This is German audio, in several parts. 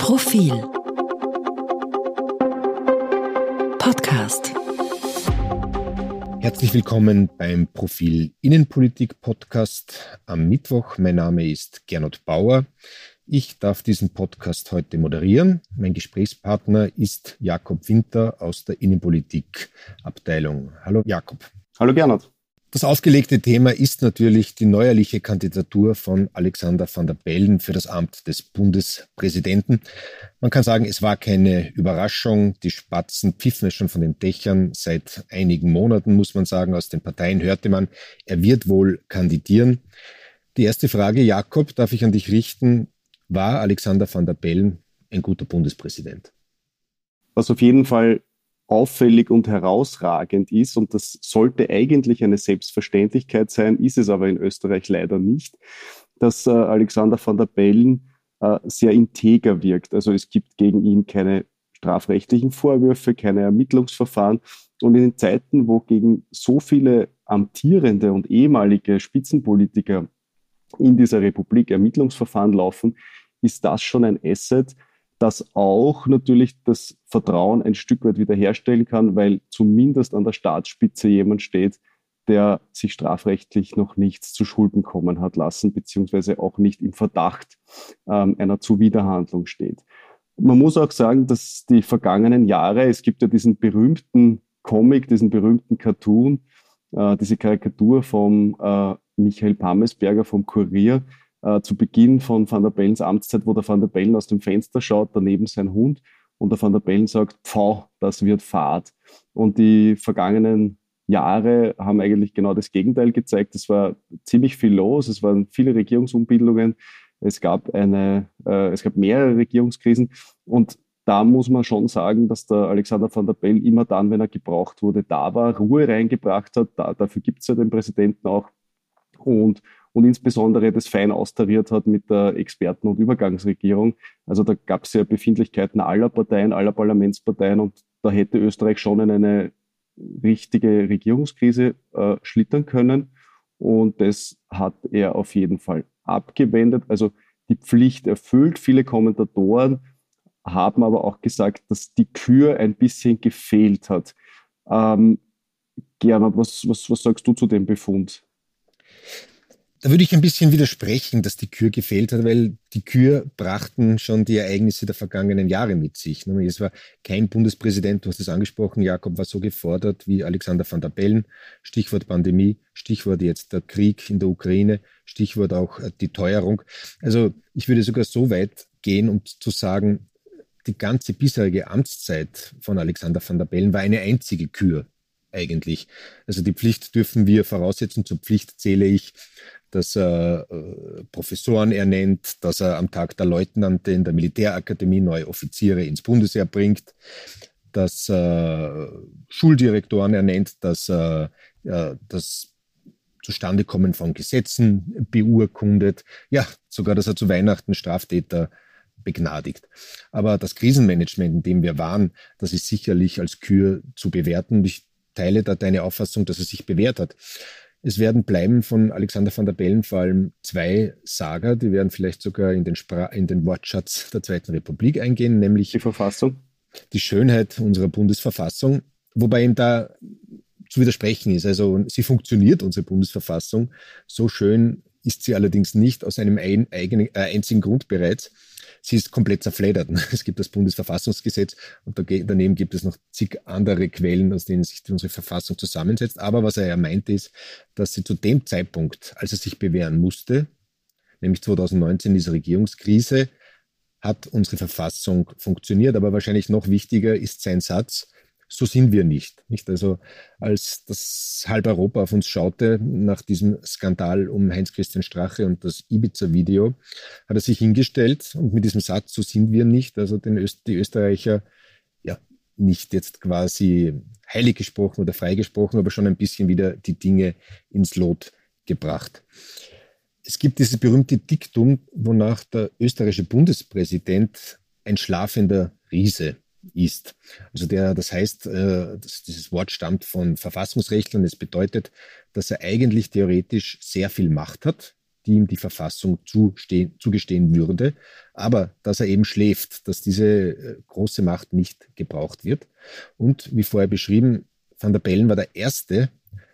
Profil Podcast. Herzlich willkommen beim Profil Innenpolitik Podcast am Mittwoch. Mein Name ist Gernot Bauer. Ich darf diesen Podcast heute moderieren. Mein Gesprächspartner ist Jakob Winter aus der Innenpolitik-Abteilung. Hallo Jakob. Hallo Gernot. Das aufgelegte Thema ist natürlich die neuerliche Kandidatur von Alexander Van der Bellen für das Amt des Bundespräsidenten. Man kann sagen, es war keine Überraschung. Die Spatzen pfiffen es schon von den Dächern. Seit einigen Monaten, muss man sagen, aus den Parteien hörte man, er wird wohl kandidieren. Die erste Frage, Jakob, darf ich an dich richten. War Alexander Van der Bellen ein guter Bundespräsident? Was auf jeden Fall auffällig und herausragend ist, und das sollte eigentlich eine Selbstverständlichkeit sein, ist es aber in Österreich leider nicht, dass Alexander Van der Bellen sehr integer wirkt. Also es gibt gegen ihn keine strafrechtlichen Vorwürfe, keine Ermittlungsverfahren. Und in den Zeiten, wo gegen so viele amtierende und ehemalige Spitzenpolitiker in dieser Republik Ermittlungsverfahren laufen, ist das schon ein Asset, das auch natürlich das Vertrauen ein Stück weit wiederherstellen kann, weil zumindest an der Staatsspitze jemand steht, der sich strafrechtlich noch nichts zu Schulden kommen hat lassen, beziehungsweise auch nicht im Verdacht einer Zuwiderhandlung steht. Man muss auch sagen, dass die vergangenen Jahre, es gibt ja diesen berühmten Comic, diesen berühmten Cartoon, diese Karikatur von Michael Pamesberger vom Kurier, zu Beginn von Van der Bellens Amtszeit, wo der Van der Bellen aus dem Fenster schaut, daneben sein Hund, und der Van der Bellen sagt, pfau, das wird Fahrt. Und die vergangenen Jahre haben eigentlich genau das Gegenteil gezeigt. Es war ziemlich viel los, es waren viele Regierungsumbildungen, es gab mehrere Regierungskrisen, und da muss man schon sagen, dass der Alexander Van der Bellen immer dann, wenn er gebraucht wurde, da war, Ruhe reingebracht hat. Dafür gibt es ja den Präsidenten auch. Und insbesondere das fein austariert hat mit der Experten- und Übergangsregierung. Also da gab es ja Befindlichkeiten aller Parteien, aller Parlamentsparteien, und da hätte Österreich schon in eine richtige Regierungskrise schlittern können, und das hat er auf jeden Fall abgewendet. Also die Pflicht erfüllt. Viele Kommentatoren haben aber auch gesagt, dass die Kür ein bisschen gefehlt hat. Gernot, was sagst du zu dem Befund? Da würde ich ein bisschen widersprechen, dass die Kür gefehlt hat, weil die Kür brachten schon die Ereignisse der vergangenen Jahre mit sich. Es war kein Bundespräsident, du hast es angesprochen, Jakob, war so gefordert wie Alexander Van der Bellen. Stichwort Pandemie, Stichwort jetzt der Krieg in der Ukraine, Stichwort auch die Teuerung. Also ich würde sogar so weit gehen, um zu sagen, die ganze bisherige Amtszeit von Alexander Van der Bellen war eine einzige Kür eigentlich. Also die Pflicht dürfen wir voraussetzen. Zur Pflicht zähle ich, dass er Professoren ernennt, dass er am Tag der Leutnante in der Militärakademie neue Offiziere ins Bundesheer bringt, dass er Schuldirektoren ernennt, dass er das Zustandekommen von Gesetzen beurkundet, ja, sogar, dass er zu Weihnachten Straftäter begnadigt. Aber das Krisenmanagement, in dem wir waren, das ist sicherlich als Kür zu bewerten. Ich teile da deine Auffassung, dass es sich bewährt hat. Es werden bleiben von Alexander Van der Bellen vor allem zwei Saga, die werden vielleicht sogar in den Wortschatz der Zweiten Republik eingehen, nämlich die Verfassung, die Schönheit unserer Bundesverfassung, wobei ihm da zu widersprechen ist. Also sie funktioniert, unsere Bundesverfassung, so schön ist sie allerdings nicht aus einem einzigen Grund bereits. Sie ist komplett zerfleddert. Es gibt das Bundesverfassungsgesetz und daneben gibt es noch zig andere Quellen, aus denen sich unsere Verfassung zusammensetzt. Aber was er ja meinte ist, dass sie zu dem Zeitpunkt, als er sich bewähren musste, nämlich 2019 diese Regierungskrise, hat unsere Verfassung funktioniert. Aber wahrscheinlich noch wichtiger ist sein Satz, so sind wir nicht. Also als das halb Europa auf uns schaute nach diesem Skandal um Heinz-Christian Strache und das Ibiza-Video, hat er sich hingestellt und mit diesem Satz, so sind wir nicht, also die Österreicher, ja, nicht jetzt quasi heilig gesprochen oder freigesprochen, aber schon ein bisschen wieder die Dinge ins Lot gebracht. Es gibt dieses berühmte Diktum, wonach der österreichische Bundespräsident ein schlafender Riese ist. Also das heißt, dieses Wort stammt von Verfassungsrechtlern. Es bedeutet, dass er eigentlich theoretisch sehr viel Macht hat, die ihm die Verfassung zugestehen würde, aber dass er eben schläft, dass diese große Macht nicht gebraucht wird. Und wie vorher beschrieben, Van der Bellen war der erste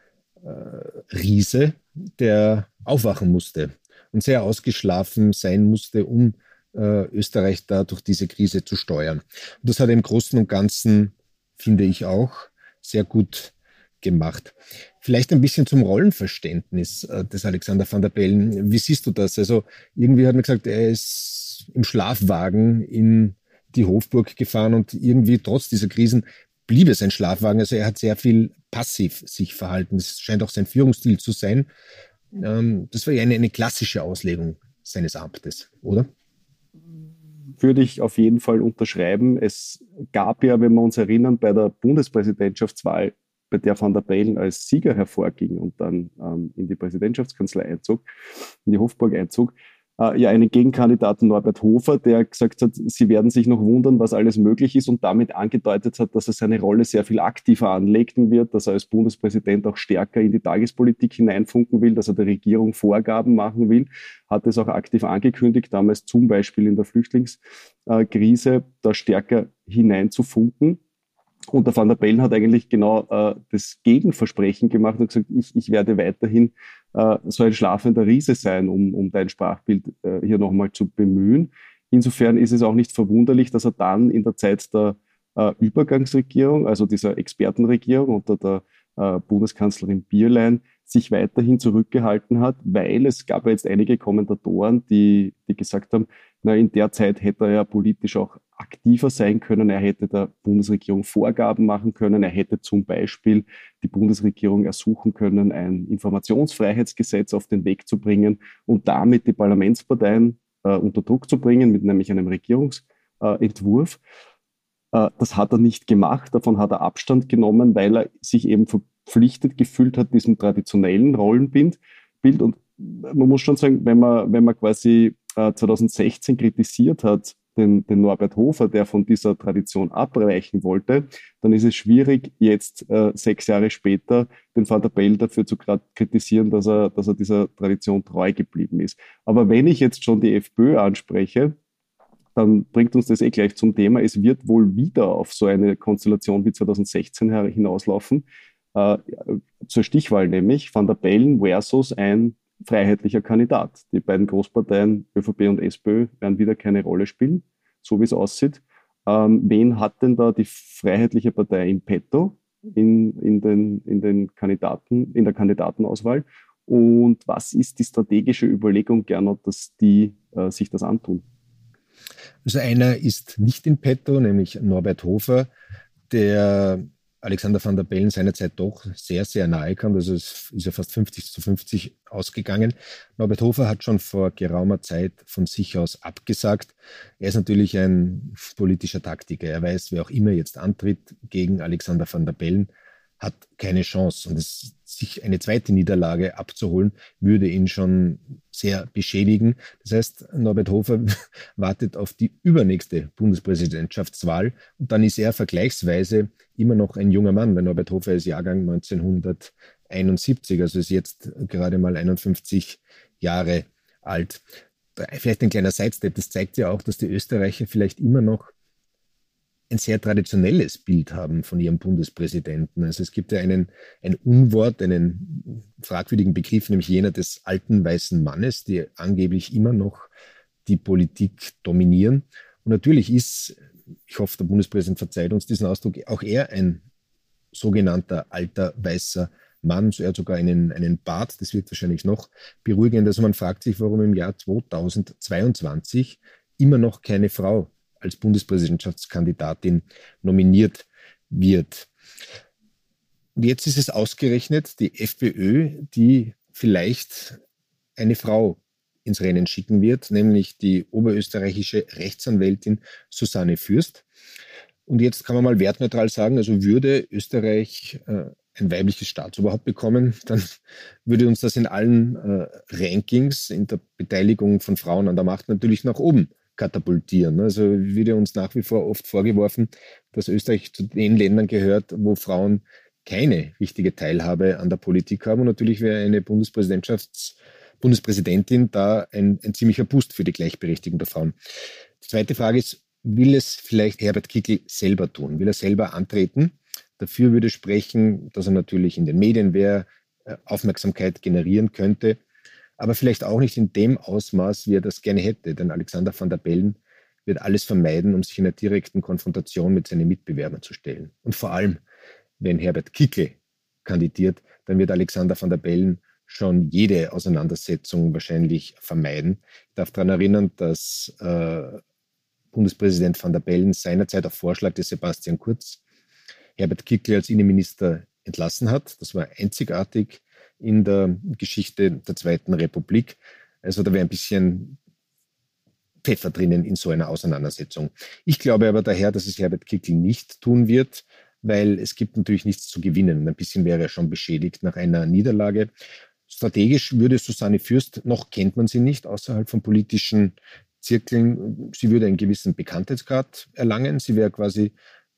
Riese, der aufwachen musste und sehr ausgeschlafen sein musste, um Österreich da durch diese Krise zu steuern. Und das hat er im Großen und Ganzen, finde ich auch, sehr gut gemacht. Vielleicht ein bisschen zum Rollenverständnis des Alexander Van der Bellen. Wie siehst du das? Also irgendwie hat man gesagt, er ist im Schlafwagen in die Hofburg gefahren und irgendwie trotz dieser Krisen blieb es ein Schlafwagen. Also er hat sehr viel passiv sich verhalten. Das scheint auch sein Führungsstil zu sein. Das war ja eine klassische Auslegung seines Amtes, oder? Würde ich auf jeden Fall unterschreiben. Es gab ja, wenn wir uns erinnern, bei der Bundespräsidentschaftswahl, bei der Van der Bellen als Sieger hervorging und dann in die Präsidentschaftskanzlei einzog, in die Hofburg einzog, ja einen Gegenkandidaten Norbert Hofer, der gesagt hat, sie werden sich noch wundern, was alles möglich ist und damit angedeutet hat, dass er seine Rolle sehr viel aktiver anlegen wird, dass er als Bundespräsident auch stärker in die Tagespolitik hineinfunken will, dass er der Regierung Vorgaben machen will, hat es auch aktiv angekündigt, damals zum Beispiel in der Flüchtlingskrise, da stärker hineinzufunken. Und der Van der Bellen hat eigentlich genau das Gegenversprechen gemacht und gesagt, ich werde weiterhin so ein schlafender Riese sein, um dein Sprachbild hier nochmal zu bemühen. Insofern ist es auch nicht verwunderlich, dass er dann in der Zeit der Übergangsregierung, also dieser Expertenregierung unter der Bundeskanzlerin Bierlein, sich weiterhin zurückgehalten hat, weil es gab ja jetzt einige Kommentatoren, die gesagt haben, na, in der Zeit hätte er ja politisch auch aktiver sein können, er hätte der Bundesregierung Vorgaben machen können, er hätte zum Beispiel die Bundesregierung ersuchen können, ein Informationsfreiheitsgesetz auf den Weg zu bringen und damit die Parlamentsparteien unter Druck zu bringen, mit nämlich einem Regierungsentwurf. Das hat er nicht gemacht, davon hat er Abstand genommen, weil er sich eben verpflichtet gefühlt hat, diesem traditionellen Rollenbild. Und man muss schon sagen, wenn man quasi 2016 kritisiert hat, den Norbert Hofer, der von dieser Tradition abweichen wollte, dann ist es schwierig, jetzt 6 Jahre später den Van der Bellen dafür zu kritisieren, dass er dieser Tradition treu geblieben ist. Aber wenn ich jetzt schon die FPÖ anspreche, dann bringt uns das gleich zum Thema. Es wird wohl wieder auf so eine Konstellation wie 2016 hinauslaufen. Zur Stichwahl nämlich Van der Bellen versus ein freiheitlicher Kandidat. Die beiden Großparteien ÖVP und SPÖ werden wieder keine Rolle spielen, so wie es aussieht. Wen hat denn da die Freiheitliche Partei in petto in der Kandidatenauswahl? Und was ist die strategische Überlegung, Gernot, dass die sich das antun? Also einer ist nicht in petto, nämlich Norbert Hofer, der Alexander Van der Bellen seinerzeit doch sehr, sehr nahe kam. Also es ist ja fast 50-50 ausgegangen. Norbert Hofer hat schon vor geraumer Zeit von sich aus abgesagt. Er ist natürlich ein politischer Taktiker. Er weiß, wer auch immer jetzt antritt gegen Alexander Van der Bellen, hat keine Chance. Und sich eine zweite Niederlage abzuholen, würde ihn schon sehr beschädigen. Das heißt, Norbert Hofer wartet auf die übernächste Bundespräsidentschaftswahl und dann ist er vergleichsweise immer noch ein junger Mann, weil Norbert Hofer ist Jahrgang 1971, also ist jetzt gerade mal 51 Jahre alt. Vielleicht ein kleiner Sidestep, das zeigt ja auch, dass die Österreicher vielleicht immer noch ein sehr traditionelles Bild haben von ihrem Bundespräsidenten. Also es gibt ja ein Unwort, einen fragwürdigen Begriff, nämlich jener des alten weißen Mannes, die angeblich immer noch die Politik dominieren. Und natürlich ist, ich hoffe, der Bundespräsident verzeiht uns diesen Ausdruck, auch er ein sogenannter alter weißer Mann. Er hat sogar einen Bart, das wird wahrscheinlich noch beruhigend. Also man fragt sich, warum im Jahr 2022 immer noch keine Frau als Bundespräsidentschaftskandidatin nominiert wird. Und jetzt ist es ausgerechnet die FPÖ, die vielleicht eine Frau ins Rennen schicken wird, nämlich die oberösterreichische Rechtsanwältin Susanne Fürst. Und jetzt kann man mal wertneutral sagen, also würde Österreich ein weibliches Staatsoberhaupt bekommen, dann würde uns das in allen Rankings in der Beteiligung von Frauen an der Macht natürlich nach oben katapultieren. Also wird uns nach wie vor oft vorgeworfen, dass Österreich zu den Ländern gehört, wo Frauen keine richtige Teilhabe an der Politik haben. Und natürlich wäre eine Bundespräsidentschaftskandidatin Bundespräsidentin da ein ziemlicher Boost für die Gleichberechtigung der Frauen. Die zweite Frage ist, will es vielleicht Herbert Kickl selber tun? Will er selber antreten? Dafür würde sprechen, dass er natürlich in den Medien wäre, Aufmerksamkeit generieren könnte, aber vielleicht auch nicht in dem Ausmaß, wie er das gerne hätte. Denn Alexander Van der Bellen wird alles vermeiden, um sich in einer direkten Konfrontation mit seinen Mitbewerbern zu stellen. Und vor allem, wenn Herbert Kickl kandidiert, dann wird Alexander Van der Bellen schon jede Auseinandersetzung wahrscheinlich vermeiden. Ich darf daran erinnern, dass Bundespräsident Van der Bellen seinerzeit auf Vorschlag des Sebastian Kurz Herbert Kickl als Innenminister entlassen hat. Das war einzigartig in der Geschichte der Zweiten Republik. Also da wäre ein bisschen Pfeffer drinnen in so einer Auseinandersetzung. Ich glaube aber daher, dass es Herbert Kickl nicht tun wird, weil es gibt natürlich nichts zu gewinnen. Ein bisschen wäre er schon beschädigt nach einer Niederlage. Strategisch würde Susanne Fürst, noch kennt man sie nicht, außerhalb von politischen Zirkeln, sie würde einen gewissen Bekanntheitsgrad erlangen. Sie wäre quasi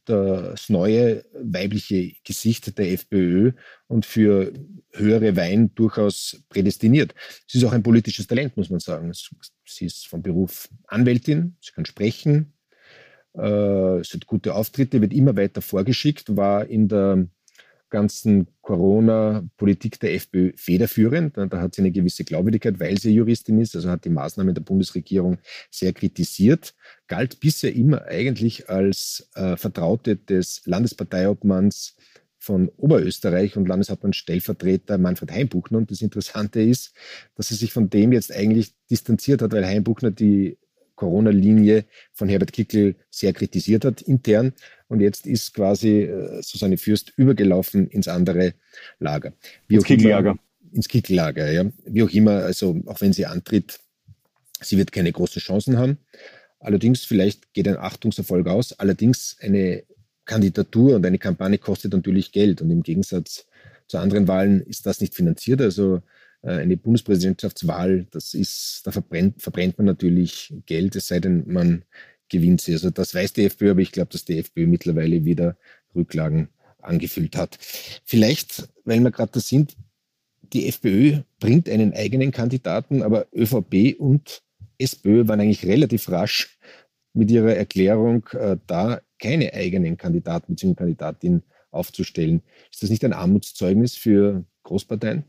das neue weibliche Gesicht der FPÖ und für höhere Weihen durchaus prädestiniert. Sie ist auch ein politisches Talent, muss man sagen. Sie ist von Beruf Anwältin, sie kann sprechen, sie hat gute Auftritte, wird immer weiter vorgeschickt, war in der ganzen Corona-Politik der FPÖ federführend. Da hat sie eine gewisse Glaubwürdigkeit, weil sie Juristin ist, also hat die Maßnahmen der Bundesregierung sehr kritisiert, galt bisher immer eigentlich als Vertraute des Landesparteiobmanns von Oberösterreich und Landeshauptmann-Stellvertreter Manfred Hainbuchner. Und das Interessante ist, dass er sich von dem jetzt eigentlich distanziert hat, weil Hainbuchner die Corona-Linie von Herbert Kickl sehr kritisiert hat, intern. Und jetzt ist quasi Susanne Fürst übergelaufen ins andere Lager. Ins Kickl-Lager. Ins Kickl-Lager, ja. Wie auch immer, also auch wenn sie antritt, sie wird keine großen Chancen haben. Allerdings, vielleicht geht ein Achtungserfolg aus. Allerdings eine Kandidatur und eine Kampagne kostet natürlich Geld. Und im Gegensatz zu anderen Wahlen ist das nicht finanziert. Also eine Bundespräsidentschaftswahl, da verbrennt man natürlich Geld, es sei denn, man gewinnt sie. Also das weiß die FPÖ, aber ich glaube, dass die FPÖ mittlerweile wieder Rücklagen angefüllt hat. Vielleicht, weil wir gerade da sind, die FPÖ bringt einen eigenen Kandidaten, aber ÖVP und SPÖ waren eigentlich relativ rasch mit ihrer Erklärung da, keine eigenen Kandidaten bzw. Kandidatin aufzustellen. Ist das nicht ein Armutszeugnis für Großparteien?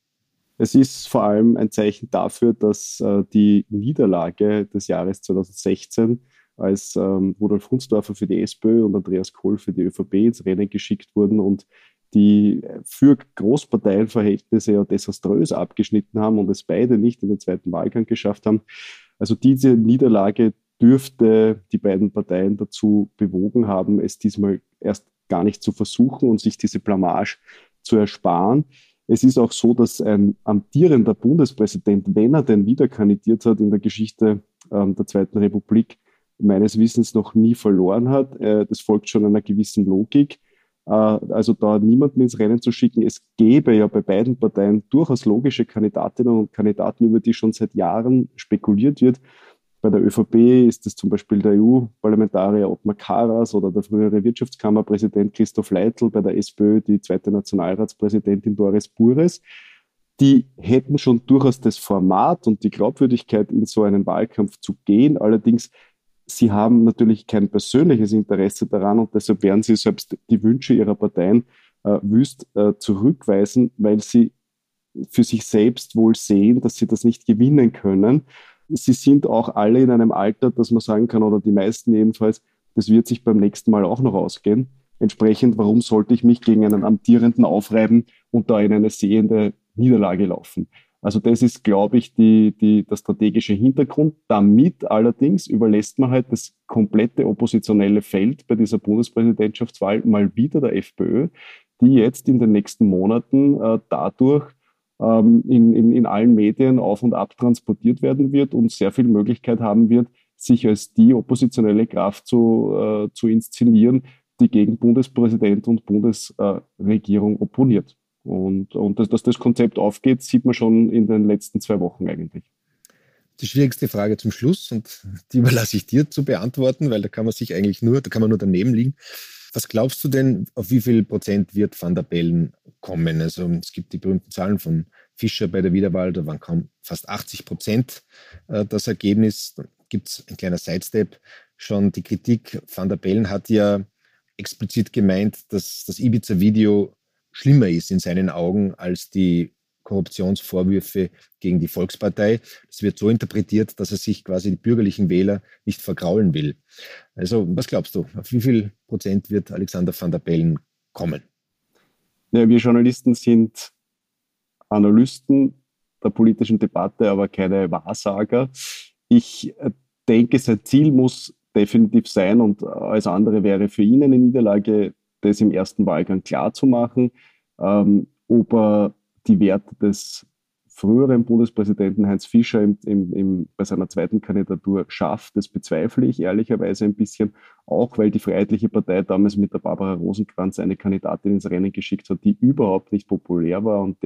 Es ist vor allem ein Zeichen dafür, dass die Niederlage des Jahres 2016, als Rudolf Hundsdorfer für die SPÖ und Andreas Kohl für die ÖVP ins Rennen geschickt wurden und die für Großparteienverhältnisse ja desaströs abgeschnitten haben und es beide nicht in den zweiten Wahlgang geschafft haben. Also diese Niederlage dürfte die beiden Parteien dazu bewogen haben, es diesmal erst gar nicht zu versuchen und sich diese Blamage zu ersparen. Es ist auch so, dass ein amtierender Bundespräsident, wenn er denn wieder kandidiert hat, in der Geschichte der Zweiten Republik meines Wissens noch nie verloren hat. Das folgt schon einer gewissen Logik. Also da niemanden ins Rennen zu schicken. Es gäbe ja bei beiden Parteien durchaus logische Kandidatinnen und Kandidaten, über die schon seit Jahren spekuliert wird. Bei der ÖVP ist es zum Beispiel der EU-Parlamentarier Ottmar Karas oder der frühere Wirtschaftskammerpräsident Christoph Leitl, bei der SPÖ die zweite Nationalratspräsidentin Doris Bures. Die hätten schon durchaus das Format und die Glaubwürdigkeit, in so einen Wahlkampf zu gehen. Allerdings, sie haben natürlich kein persönliches Interesse daran und deshalb werden sie selbst die Wünsche ihrer Parteien wüst zurückweisen, weil sie für sich selbst wohl sehen, dass sie das nicht gewinnen können. Sie sind auch alle in einem Alter, dass man sagen kann, oder die meisten jedenfalls, das wird sich beim nächsten Mal auch noch ausgehen. Entsprechend, warum sollte ich mich gegen einen Amtierenden aufreiben und da in eine sehende Niederlage laufen? Also das ist, glaube ich, der strategische Hintergrund. Damit allerdings überlässt man halt das komplette oppositionelle Feld bei dieser Bundespräsidentschaftswahl mal wieder der FPÖ, die jetzt in den nächsten Monaten dadurch in allen Medien auf und ab transportiert werden wird und sehr viel Möglichkeit haben wird, sich als die oppositionelle Kraft zu inszenieren, die gegen Bundespräsident und Bundesregierung opponiert. Und dass das Konzept aufgeht, sieht man schon in den letzten 2 Wochen eigentlich. Die schwierigste Frage zum Schluss, und die überlasse ich dir zu beantworten, weil da kann man nur daneben liegen. Was glaubst du denn, auf wie viel Prozent wird Van der Bellen kommen? Also es gibt die berühmten Zahlen von Fischer bei der Wiederwahl, da waren kaum fast 80% das Ergebnis. Da gibt es ein kleiner Sidestep. Schon die Kritik, Van der Bellen hat ja explizit gemeint, dass das Ibiza-Video schlimmer ist in seinen Augen als die Korruptionsvorwürfe gegen die Volkspartei. Das wird so interpretiert, dass er sich quasi die bürgerlichen Wähler nicht vergraulen will. Also, was glaubst du? Auf wie viel Prozent wird Alexander Van der Bellen kommen? Ja, wir Journalisten sind Analysten der politischen Debatte, aber keine Wahrsager. Ich denke, sein Ziel muss definitiv sein, und alles andere wäre für ihn eine Niederlage, das im ersten Wahlgang klarzumachen. Ob er die Werte des früheren Bundespräsidenten Heinz Fischer bei seiner zweiten Kandidatur schafft, das bezweifle ich ehrlicherweise ein bisschen, auch weil die Freiheitliche Partei damals mit der Barbara Rosenkranz eine Kandidatin ins Rennen geschickt hat, die überhaupt nicht populär war und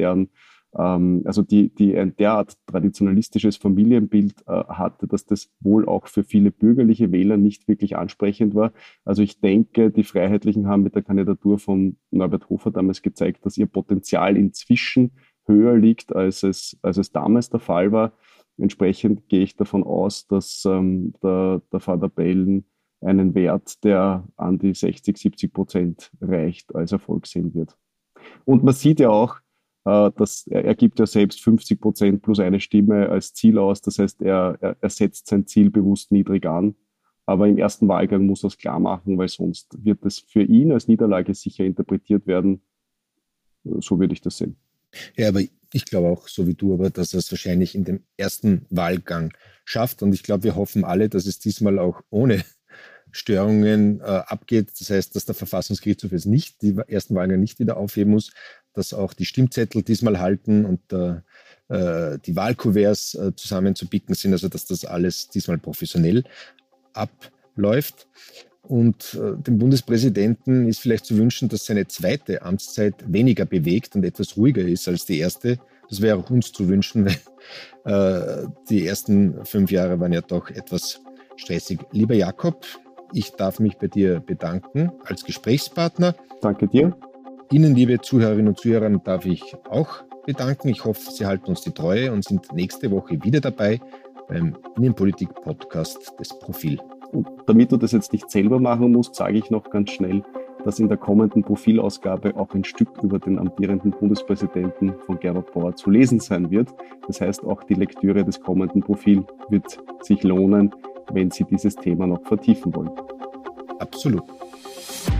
die ein derart traditionalistisches Familienbild hatte, dass das wohl auch für viele bürgerliche Wähler nicht wirklich ansprechend war. Also ich denke, die Freiheitlichen haben mit der Kandidatur von Norbert Hofer damals gezeigt, dass ihr Potenzial inzwischen höher liegt, als es damals der Fall war. Entsprechend gehe ich davon aus, dass der Van der Bellen einen Wert, der an die 60-70% reicht, als Erfolg sehen wird. Und man sieht ja auch, dass er gibt ja selbst 50% plus eine Stimme als Ziel aus. Das heißt, er setzt sein Ziel bewusst niedrig an. Aber im ersten Wahlgang muss er es klar machen, weil sonst wird es für ihn als Niederlage sicher interpretiert werden. So würde ich das sehen. Ja, aber ich glaube auch, so wie du, aber dass er es wahrscheinlich in dem ersten Wahlgang schafft. Und ich glaube, wir hoffen alle, dass es diesmal auch ohne Störungen abgeht. Das heißt, dass der Verfassungsgerichtshof jetzt nicht die ersten Wahlgang nicht wieder aufheben muss, dass auch die Stimmzettel diesmal halten und die Wahlkuverts zusammenzubicken sind, also dass das alles diesmal professionell abläuft. Und dem Bundespräsidenten ist vielleicht zu wünschen, dass seine zweite Amtszeit weniger bewegt und etwas ruhiger ist als die erste. Das wäre auch uns zu wünschen, weil die ersten 5 Jahre waren ja doch etwas stressig. Lieber Jakob, ich darf mich bei dir bedanken als Gesprächspartner. Danke dir. Ihnen, liebe Zuhörerinnen und Zuhörer, darf ich auch bedanken. Ich hoffe, Sie halten uns die Treue und sind nächste Woche wieder dabei beim Innenpolitik-Podcast des Profil. Und damit du das jetzt nicht selber machen musst, sage ich noch ganz schnell, dass in der kommenden Profilausgabe auch ein Stück über den amtierenden Bundespräsidenten von Gerhard Bauer zu lesen sein wird. Das heißt, auch die Lektüre des kommenden Profils wird sich lohnen, wenn Sie dieses Thema noch vertiefen wollen. Absolut.